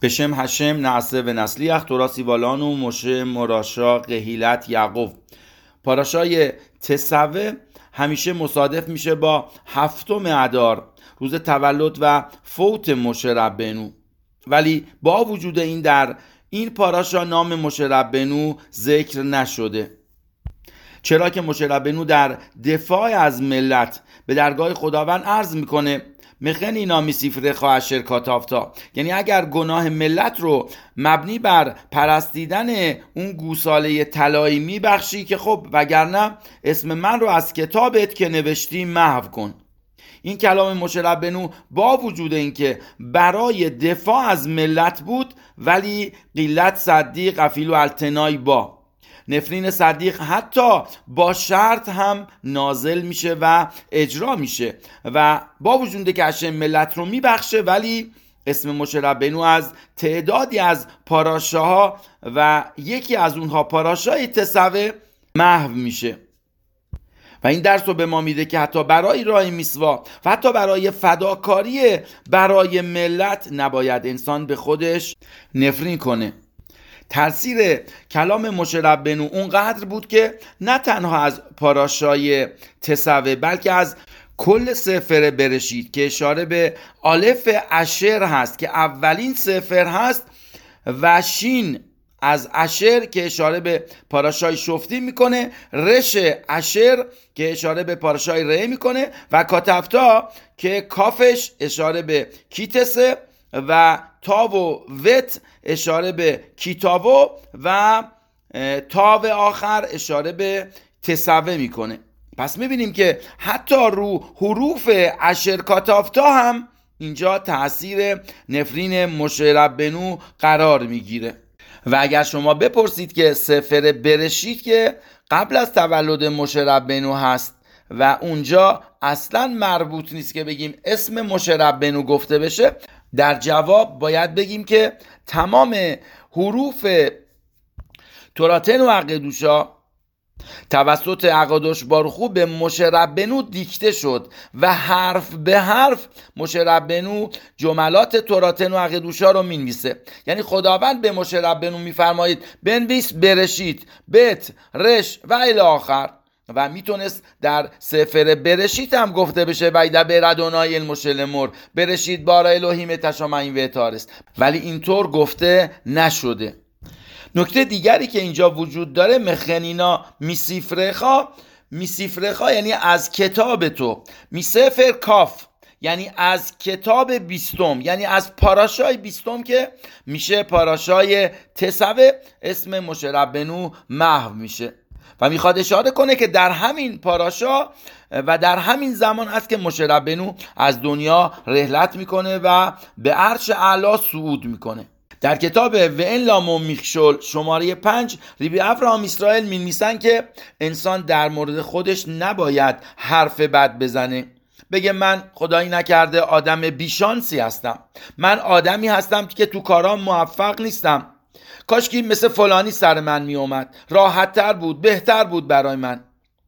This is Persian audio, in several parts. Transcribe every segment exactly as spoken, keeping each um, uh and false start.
בשם هشم نعسه و نسلیخ تورا سیوالان و مشه مراشا قهیلت یعقوب. پاراشای تسوه همیشه مصادف میشه با هفتم ادار، روز تولد و فوت مشه ربنو، ولی با وجود این در این پاراشا نام مشه ربنو ذکر نشده، چرا که مشه ربنو در دفاع از ملت به درگاه خداوند عرض میکنه مخن اینا میسیفره خواهشر کاتافتا، یعنی اگر گناه ملت رو مبنی بر پرستیدن اون گوساله طلایی میبخشی که خب وگرنه اسم من رو از کتابت که نوشتی محو کن. این کلام مشه ربنو با وجود اینکه برای دفاع از ملت بود، ولی قلت صدیق افیل و التنای با نفرین صدیق حتی با شرط هم نازل میشه و اجرا میشه و با وجود که هشم ملت رو میبخشه، ولی اسم مشه ربنو از تعدادی از پاراشاها و یکی از اونها پاراشای تسوه محو میشه. و این درس رو به ما میده که حتی برای راه میسوا و حتی برای فداکاری برای ملت نباید انسان به خودش نفرین کنه. تاثیر کلام مشه ربنو اونقدر بود که نه تنها از پاراشای تسوه بلکه از کل سفر برشید که اشاره به الف اشر هست که اولین سفر هست و شین از اشر که اشاره به پاراشای شفتی میکنه، رش اشر که اشاره به پاراشای ره میکنه و کاتفتا که کافش اشاره به کیتسه و تاو و وت اشاره به کیتاوو و تاو آخر اشاره به تسوه میکنه. پس میبینیم که حتی رو حروف اشر کاتافتا هم اینجا تأثیر نفرین مشه ربنو قرار میگیره. و اگر شما بپرسید که سفر برشید که قبل از تولد مشه ربنو هست و اونجا اصلا مربوط نیست که بگیم اسم مشه ربنو گفته بشه، در جواب باید بگیم که تمام حروف توراتن و عقدوشا توسط عقادوش باروخو به مشه ربنو دیکته شد و حرف به حرف مشه ربنو جملات توراتن و عقدوشا رو مینویسه. یعنی خداوند به مشه ربنو میفرمایید بنویس برشید بت رش و الی آخر، و میتونست در سفر برشید هم گفته بشه ویده بردونای المشلمور برشید بارا الوهیم تشامعین و تارست، ولی اینطور گفته نشده. نکته دیگری که اینجا وجود داره مخنینا میسیفرخا، میسیفرخا یعنی از کتاب تو، میسفر کاف یعنی از کتاب بیستم، یعنی از پاراشای بیستم که میشه پاراشای تسوه، اسم مشه ربنو محو میشه و میخواد اشاره کنه که در همین پاراشا و در همین زمان است که مشه ربنو از دنیا رحلت میکنه و به عرش اعلی صعود میکنه. در کتاب و این لامو میخشل شماره پنج ریبی افراهام اسرائیل می‌نویسن که انسان در مورد خودش نباید حرف بد بزنه، بگه من خدایی نکرده آدم بیشانسی هستم، من آدمی هستم که تو کارام موفق نیستم، کاش که مثل فلانی سر من می اومد، راحت تر بود، بهتر بود برای من.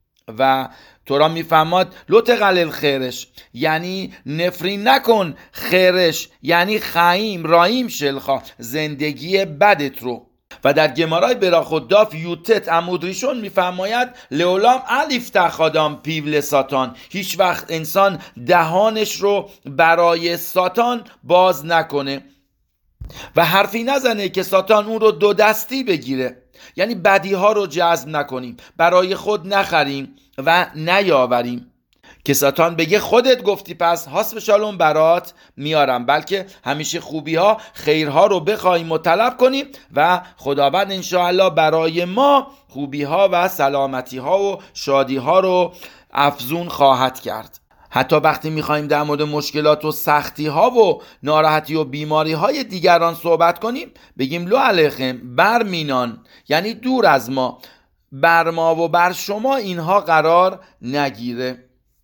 و تورا میفهماد لوت قلل خیرش یعنی نفرین نکن، خیرش یعنی خایم رایم شلخا زندگی بدت رو. و در گمارای براخوداف یوتت عمود ریشون میفرماید لولام الیف تخادام پیول ساتان، هیچ وقت انسان دهانش رو برای ساتان باز نکنه و حرفی نزنه که ساتان اون رو دو دستی بگیره. یعنی بدی ها رو جذب نکنیم، برای خود نخریم و نیاوریم که ساتان بگه خودت گفتی پس حسب شالوم برات میارم، بلکه همیشه خوبی ها خیرها رو بخوایم و طلب کنیم و خداوند انشاءالله برای ما خوبی ها و سلامتی ها و شادی ها رو افزون خواهد کرد. حتی وقتی میخوایم در مورد مشکلات و سختی ها و ناراحتی و بیماری های دیگران صحبت کنیم بگیم لو علیکم بر مینان، یعنی دور از ما، بر ما و بر شما اینها قرار نگیره.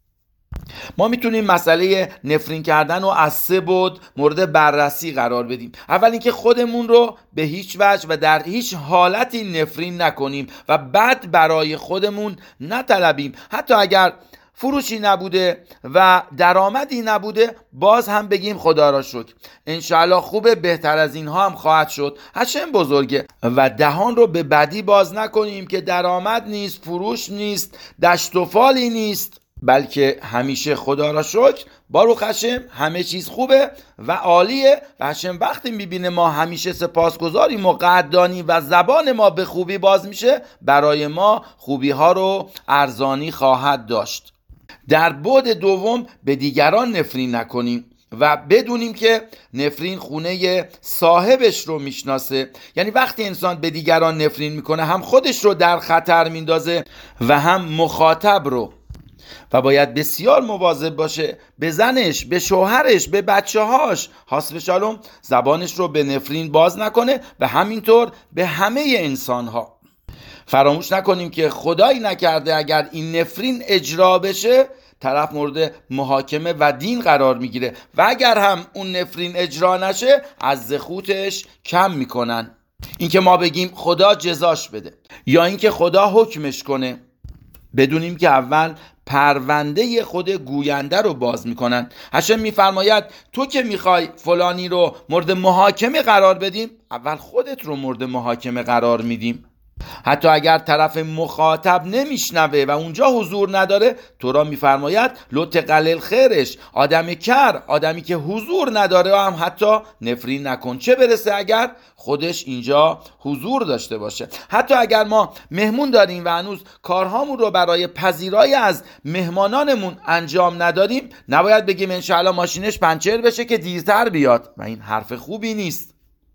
ما میتونیم مسئله نفرین کردن و از سه بود مورد بررسی قرار بدیم. اول اینکه خودمون رو به هیچ وجه و در هیچ حالتی نفرین نکنیم و بد برای خودمون نطلبیم، حتی اگر فروشی نبوده و درآمدی نبوده، باز هم بگیم خدا را شکر، انشاءالله خوبه، بهتر از اینها هم خواهد شد، هشم بزرگه. و دهان رو به بدی باز نکنیم که درآمد نیست، فروش نیست، دشت و فالی نیست، بلکه همیشه خدا را شکر، باروخ هشم، همه چیز خوبه و عالیه. و هشم وقتی میبینه ما همیشه سپاسگزاریم و قدردانی و زبان ما به خوبی باز میشه، برای ما خوبی ها رو ارزانی خواهد داشت. در بعد دوم به دیگران نفرین نکنیم و بدونیم که نفرین خونه صاحبش رو میشناسه. یعنی وقتی انسان به دیگران نفرین میکنه، هم خودش رو در خطر میندازه و هم مخاطب رو، و باید بسیار مواظب باشه به زنش، به شوهرش، به بچه هاش، حسب شالوم، زبانش رو به نفرین باز نکنه و همینطور به همه انسان ها. فراموش نکنیم که خدایی نکرده اگر این نفرین اجرا بشه، طرف مورد محاکمه و دین قرار میگیره و اگر هم اون نفرین اجرا نشه، از زخوتش کم میکنن. اینکه ما بگیم خدا جزاش بده یا اینکه خدا حکمش کنه، بدونیم که اول پرونده خود گوینده رو باز میکنن. هشم میفرماید تو که میخوای فلانی رو مورد محاکمه قرار بدیم، اول خودت رو مورد محاکمه قرار میدیم. حتی اگر طرف مخاطب نمیشنوه و اونجا حضور نداره، تو را میفرماید لط قلل خیرش، آدم کر، آدمی که حضور نداره و هم حتی نفرین نکن، چه برسه اگر خودش اینجا حضور داشته باشه. حتی اگر ما مهمون داریم و هنوز کارهامون رو برای پذیرایی از مهمانانمون انجام ندادیم، نباید بگیم انشاءالله ماشینش پنچر بشه که دیرتر بیاد، و این حرف خوبی نیست.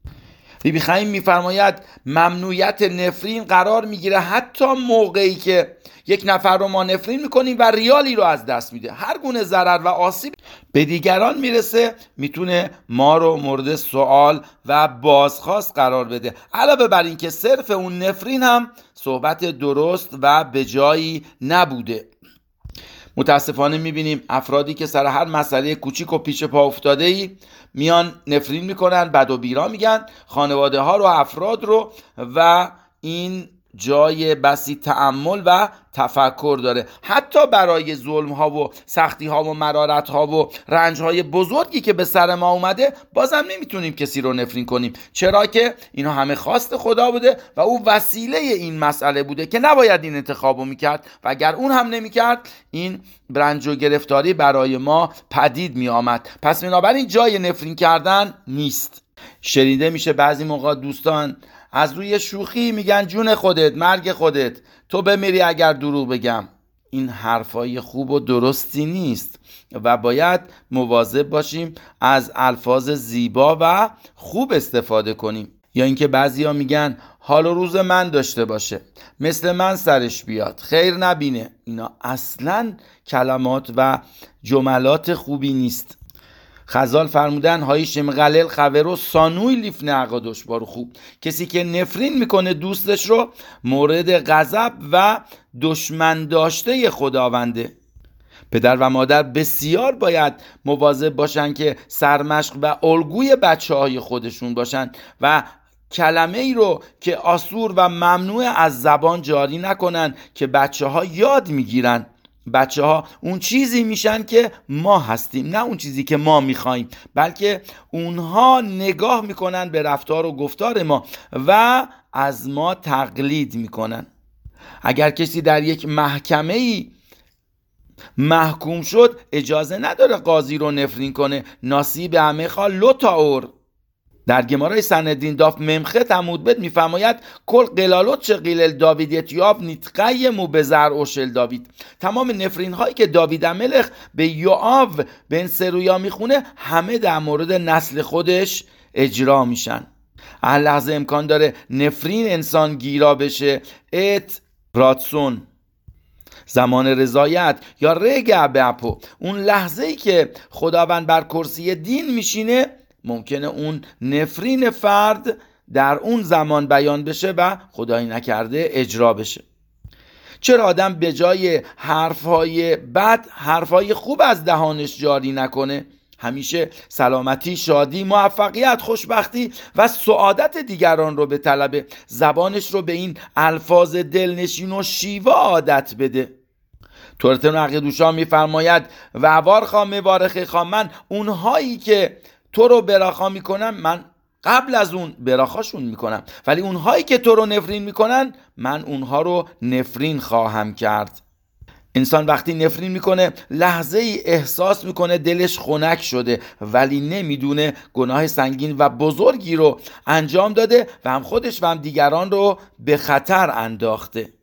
بی بی خیم میفرماید ممنوعیت نفرین قرار میگیره حتی موقعی که یک نفر رو ما نفرین میکنیم و ریالی رو از دست میده. هر گونه ضرر و آسیب به دیگران میرسه میتونه ما رو مورد سوال و بازخواست قرار بده. علاوه بر این که صرف اون نفرین هم صحبت درست و به جایی نبوده. متاسفانه میبینیم افرادی که سر هر مسئله کوچیک و پیش پا افتاده ای میان نفرین میکنن، بد و بیرا میگن خانواده ها رو، افراد رو، و این جای بسی تأمل و تفکر داره. حتی برای ظلم ها و سختی ها و مرارت ها و رنج های بزرگی که به سر ما اومده، بازم نمیتونیم کسی رو نفرین کنیم، چرا که اینا همه خواست خدا بوده و او وسیله این مسئله بوده که نباید این انتخابو میکرد و اگر اون هم نمیکرد این رنج و گرفتاری برای ما پدید میآمد. پس بنابراین جای نفرین کردن نیست. شنیده میشه بعضی موقع دوستان از روی شوخی میگن جون خودت، مرگ خودت، تو بمیری اگر دروغ بگم. این حرفای خوب و درستی نیست و باید مواظب باشیم از الفاظ زیبا و خوب استفاده کنیم. یا اینکه بعضیا میگن حال و روز من داشته باشه، مثل من سرش بیاد، خیر نبینه. اینا اصلاً کلمات و جملات خوبی نیست. خزال فرمودن هایشم غلل خبرو سانوی لیفن عقادش بارو خوب. کسی که نفرین میکنه دوستش رو مورد غضب و دشمن داشته خداونده. پدر و مادر بسیار باید مواظب باشن که سرمشق و الگوی بچه های خودشون باشن و کلمه ای رو که آسور و ممنوع از زبان جاری نکنن که بچه ها یاد میگیرن. بچه ها اون چیزی میشن که ما هستیم، نه اون چیزی که ما میخوایم، بلکه اونها نگاه میکنن به رفتار و گفتار ما و از ما تقلید میکنن. اگر کسی در یک محکمه ای محکوم شد، اجازه نداره قاضی رو نفرین کنه. ناصیب همه خال لطاور در گمارای سندین داف ممخه تمود بد میفرماید کل قلالوت چه قیلل داوید یتیاب نیتقیمو به زر اوشل داوید. تمام نفرین هایی که داوید ملخ به یوآو بن سرویا میخونه همه در مورد نسل خودش اجرا میشن. هر لحظه امکان داره نفرین انسان گیرا بشه. ات راتسون زمان رضایت یا رگع بپو، اون لحظه ای که خداوند بر کرسی دین میشینه، ممکنه اون نفرین فرد در اون زمان بیان بشه و خدایی نکرده اجرا بشه. چرا آدم به جای حرفهای بد حرفهای خوب از دهانش جاری نکنه؟ همیشه سلامتی، شادی، موفقیت، خوشبختی و سعادت دیگران رو به طلب، زبانش رو به این الفاظ دلنشین و شیوا عادت بده. تورتن عقیدوشا میفرماید و وارخا مبارخ خا، من اونهایی که تو رو براخا میکنن من قبل از اون براخاشون میکنم، ولی اونهایی که تو رو نفرین میکنن من اونها رو نفرین خواهم کرد. انسان وقتی نفرین میکنه لحظه ای احساس میکنه دلش خنک شده، ولی نمیدونه گناه سنگین و بزرگی رو انجام داده و هم خودش و هم دیگران رو به خطر انداخته.